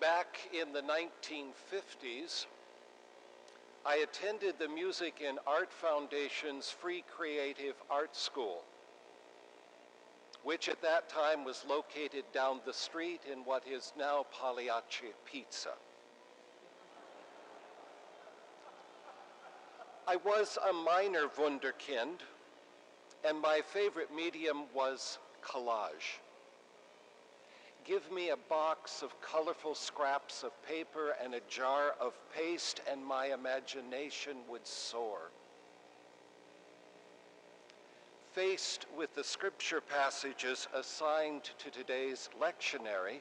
Back in the 1950s, I attended the Music and Art Foundation's Free Creative Art School, which at that time was located down the street in what is now Pagliacci Pizza. I was a minor wunderkind, and my favorite medium was collage. Give me a box of colorful scraps of paper and a jar of paste, and my imagination would soar. Faced with the scripture passages assigned to today's lectionary,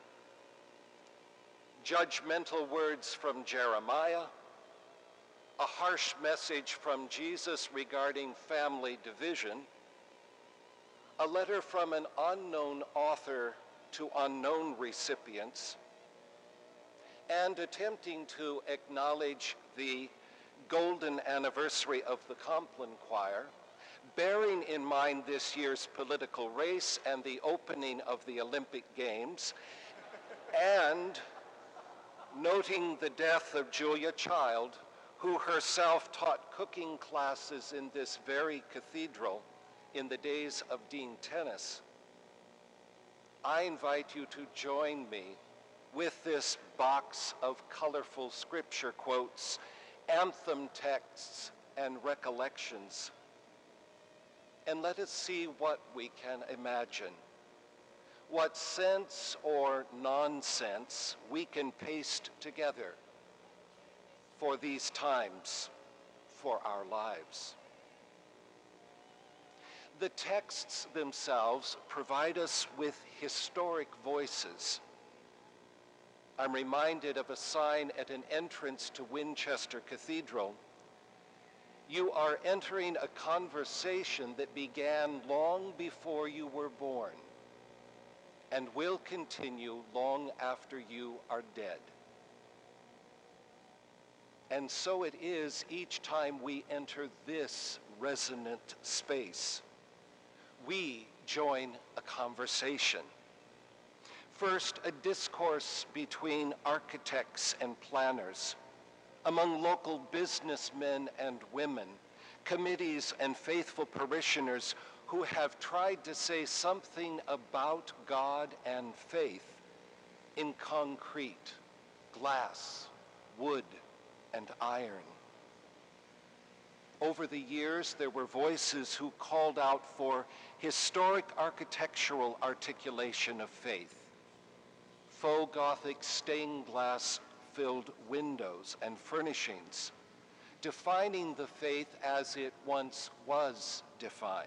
judgmental words from Jeremiah, a harsh message from Jesus regarding family division, a letter from an unknown author to unknown recipients, and attempting to acknowledge the golden anniversary of the Compline Choir, bearing in mind this year's political race and the opening of the Olympic Games, and noting the death of Julia Child, who herself taught cooking classes in this very cathedral in the days of Dean Tennis, I invite you to join me with this box of colorful scripture quotes, anthem texts, and recollections. And let us see what we can imagine, what sense or nonsense we can paste together for these times, for our lives. The texts themselves provide us with historic voices. I'm reminded of a sign at an entrance to Winchester Cathedral. You are entering a conversation that began long before you were born and will continue long after you are dead. And so it is each time we enter this resonant space. We join a conversation. First, a discourse between architects and planners, among local businessmen and women, committees and faithful parishioners who have tried to say something about God and faith in concrete, glass, wood, and iron. Over the years, there were voices who called out for historic architectural articulation of faith, faux Gothic stained glass-filled windows and furnishings, defining the faith as it once was defined.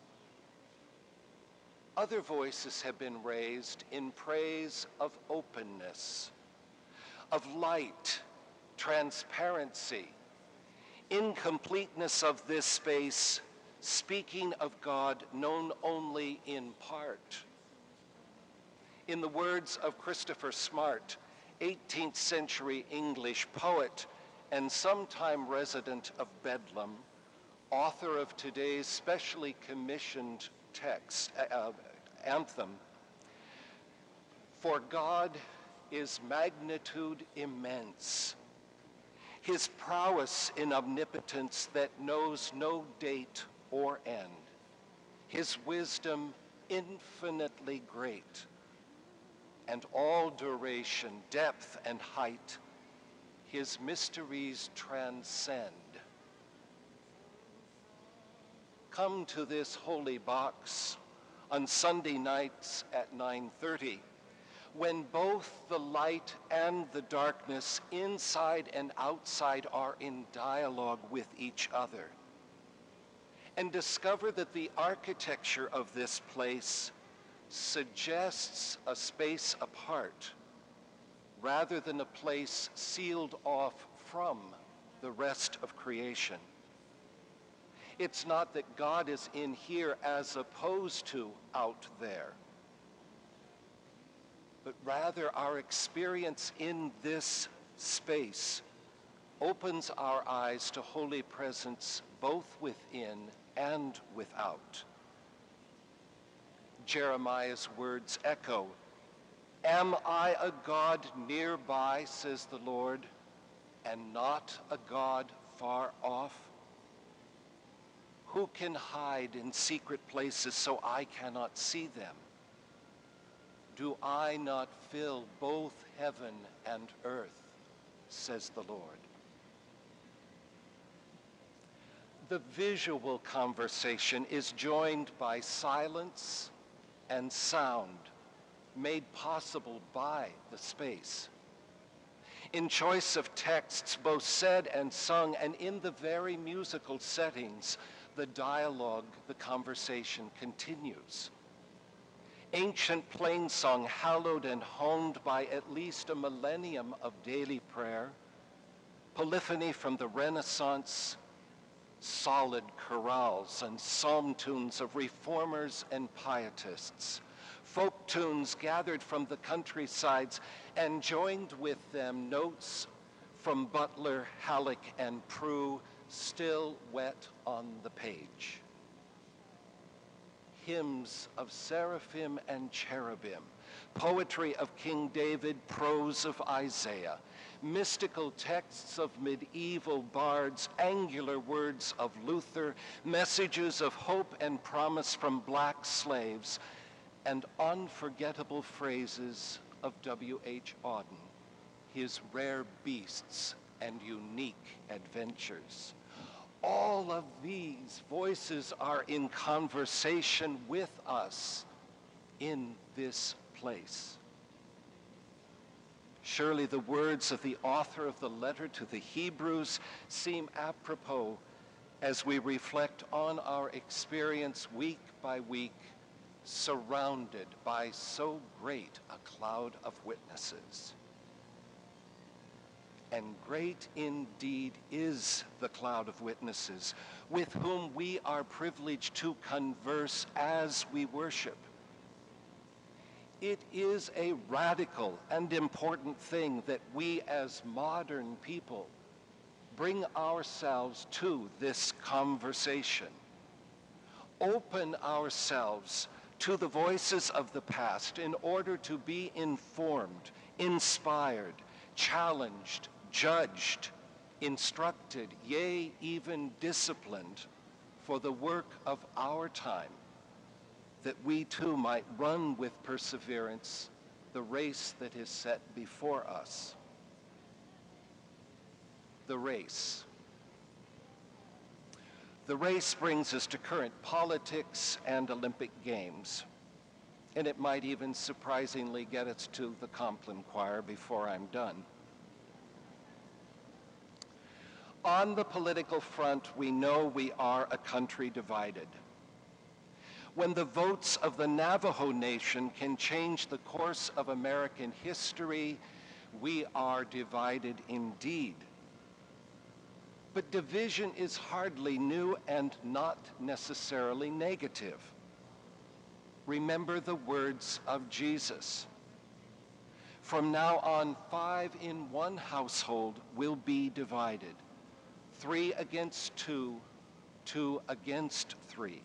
Other voices have been raised in praise of openness, of light, transparency, incompleteness of this space, speaking of God known only in part. In the words of Christopher Smart, 18th century English poet and sometime resident of Bedlam, author of today's specially commissioned text, anthem, "For God is magnitude immense, his prowess in omnipotence that knows no date or end, his wisdom infinitely great, and all duration, depth, and height, his mysteries transcend." Come to this holy box on Sunday nights at 9:30, when both the light and the darkness inside and outside are in dialogue with each other, and discover that the architecture of this place suggests a space apart rather than a place sealed off from the rest of creation. It's not that God is in here as opposed to out there, but rather our experience in this space opens our eyes to holy presence both within and without. Jeremiah's words echo, Am I a God nearby, says the Lord, and not a God far off? Who can hide in secret places so I cannot see them? Do I not fill both heaven and earth, says the Lord? The visual conversation is joined by silence and sound, made possible by the space. In choice of texts, both said and sung, and in the very musical settings, the dialogue, the conversation continues. Ancient plainsong, hallowed and honed by at least a millennium of daily prayer, polyphony from the Renaissance, solid chorales and psalm tunes of reformers and pietists, folk tunes gathered from the countrysides, and joined with them notes from Butler, Halleck, and Prue, still wet on the page. Hymns of seraphim and cherubim, poetry of King David, prose of Isaiah, mystical texts of medieval bards, angular words of Luther, messages of hope and promise from black slaves, and unforgettable phrases of W.H. Auden, his rare beasts and unique adventures. All of these voices are in conversation with us in this place. Surely the words of the author of the letter to the Hebrews seem apropos as we reflect on our experience week by week, surrounded by so great a cloud of witnesses. And great indeed is the cloud of witnesses with whom we are privileged to converse as we worship. It is a radical and important thing that we as modern people bring ourselves to this conversation. Open ourselves to the voices of the past in order to be informed, inspired, challenged, judged, instructed, yea, even disciplined for the work of our time, that we too might run with perseverance the race that is set before us. The race. The race brings us to current politics and Olympic Games, and it might even surprisingly get us to the Compline Choir before I'm done. On the political front, we know we are a country divided. When the votes of the Navajo Nation can change the course of American history, we are divided indeed. But division is hardly new and not necessarily negative. Remember the words of Jesus. From now on, 5 in one household will be divided. 3 against 2, 2 against 3.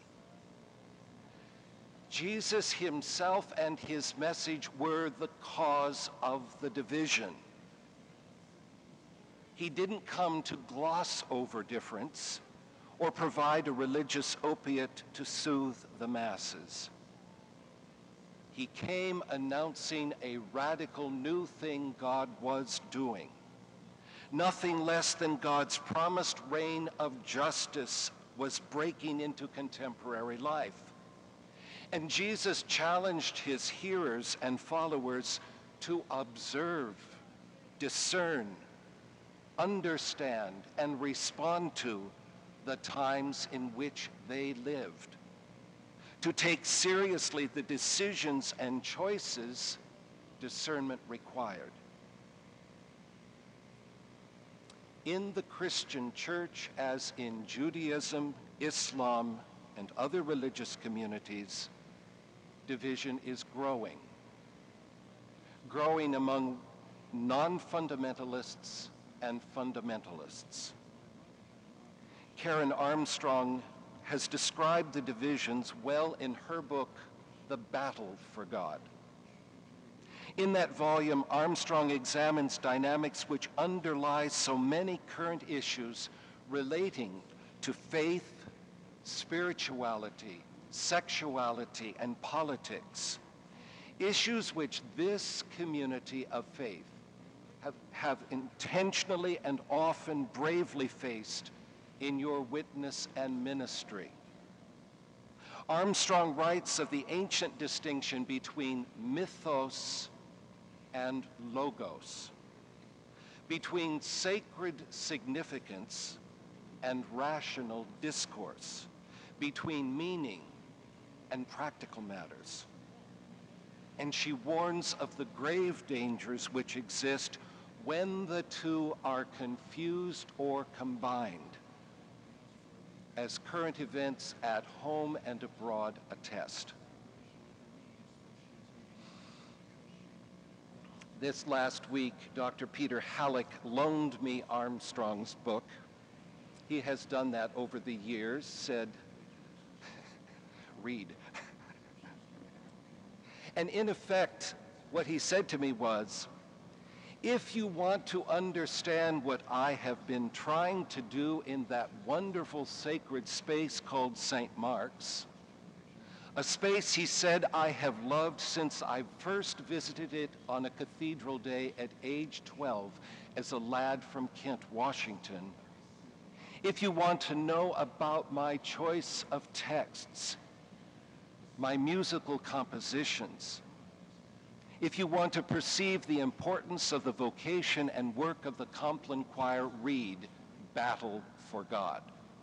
Jesus himself and his message were the cause of the division. He didn't come to gloss over difference or provide a religious opiate to soothe the masses. He came announcing a radical new thing God was doing. Nothing less than God's promised reign of justice was breaking into contemporary life. And Jesus challenged his hearers and followers to observe, discern, understand, and respond to the times in which they lived, to take seriously the decisions and choices discernment required. In the Christian church, as in Judaism, Islam, and other religious communities, division is growing among non-fundamentalists and fundamentalists. Karen Armstrong has described the divisions well in her book, The Battle for God. In that volume, Armstrong examines dynamics which underlie so many current issues relating to faith, spirituality, sexuality, and politics, issues which this community of faith have intentionally and often bravely faced in your witness and ministry. Armstrong writes of the ancient distinction between mythos and logos, between sacred significance and rational discourse, between meaning and practical matters. And she warns of the grave dangers which exist when the two are confused or combined, as current events at home and abroad attest. This last week, Dr. Peter Halleck loaned me Armstrong's book. He has done that over the years, said, read. And in effect, what he said to me was, if you want to understand what I have been trying to do in that wonderful sacred space called St. Mark's, a space, he said, I have loved since I first visited it on a cathedral day at age 12 as a lad from Kent, Washington. If you want to know about my choice of texts, my musical compositions, if you want to perceive the importance of the vocation and work of the Compline Choir, read Battle for God.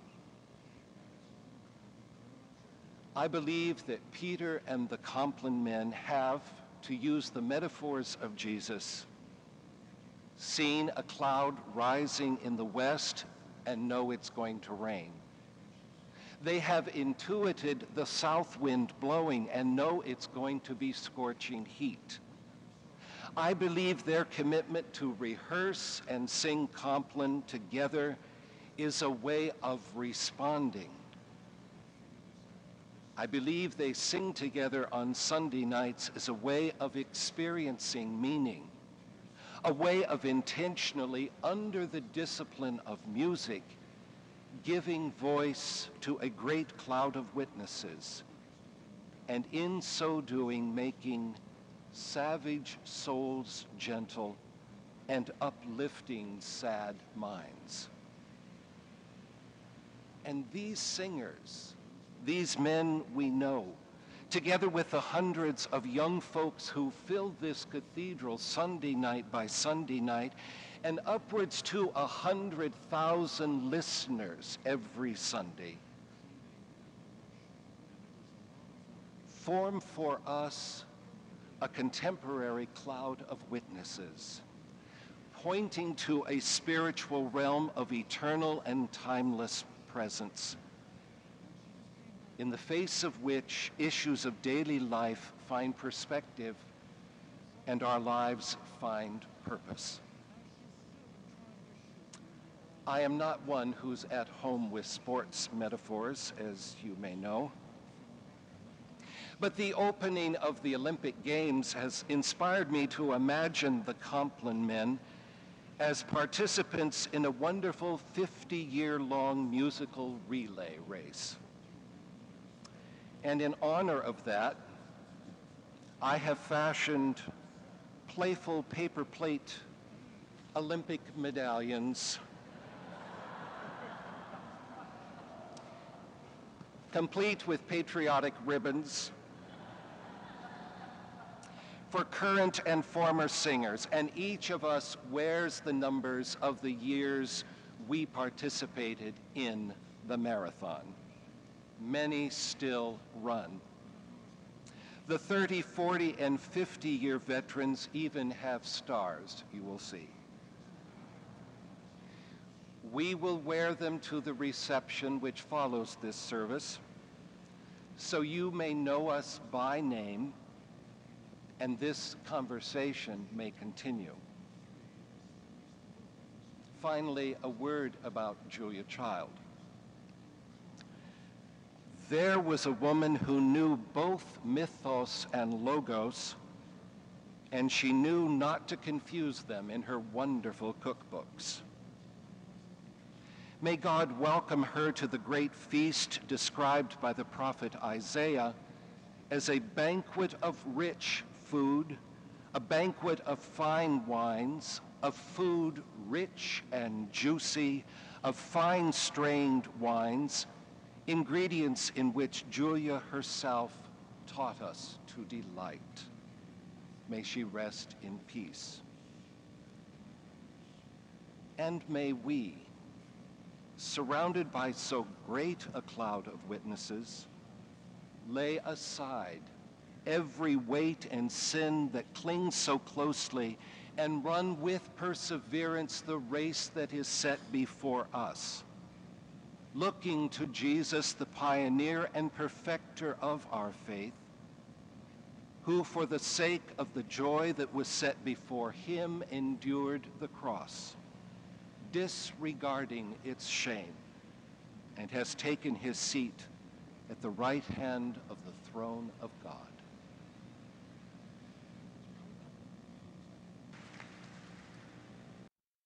I believe that Peter and the Compline men have, to use the metaphors of Jesus, seen a cloud rising in the west and know it's going to rain. They have intuited the south wind blowing and know it's going to be scorching heat. I believe their commitment to rehearse and sing Compline together is a way of responding. I believe they sing together on Sunday nights as a way of experiencing meaning, a way of intentionally, under the discipline of music, giving voice to a great cloud of witnesses, and in so doing making savage souls gentle and uplifting sad minds. And these singers, these men we know, together with the hundreds of young folks who filled this cathedral Sunday night by Sunday night, and upwards to 100,000 listeners every Sunday, form for us a contemporary cloud of witnesses, pointing to a spiritual realm of eternal and timeless presence, in the face of which issues of daily life find perspective and our lives find purpose. I am not one who's at home with sports metaphors, as you may know. But the opening of the Olympic Games has inspired me to imagine the Compline men as participants in a wonderful 50-year-long musical relay race. And in honor of that, I have fashioned playful paper plate Olympic medallions complete with patriotic ribbons for current and former singers, and each of us wears the numbers of the years we participated in the marathon. Many still run. The 30, 40, and 50-year veterans even have stars, you will see. We will wear them to the reception which follows this service, so you may know us by name, and this conversation may continue. Finally, a word about Julia Child. There was a woman who knew both mythos and logos, and she knew not to confuse them in her wonderful cookbooks. May God welcome her to the great feast described by the prophet Isaiah as a banquet of rich food, a banquet of fine wines, of food rich and juicy, of fine strained wines, ingredients in which Julia herself taught us to delight. May she rest in peace. And may we, surrounded by so great a cloud of witnesses, lay aside every weight and sin that clings so closely and run with perseverance the race that is set before us, looking to Jesus, the pioneer and perfecter of our faith, who for the sake of the joy that was set before him endured the cross, disregarding its shame, and has taken his seat at the right hand of the throne of God.